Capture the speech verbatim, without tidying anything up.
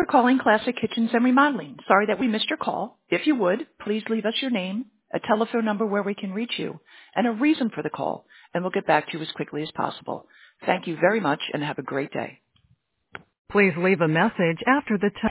calling Classic Kitchens and Remodeling. Sorry that we missed your call. If you would, please leave us your name, a telephone number where we can reach you, and a reason for the call, and we'll get back to you as quickly as possible. Thank you very much and have a great day. Please leave a message after the tone.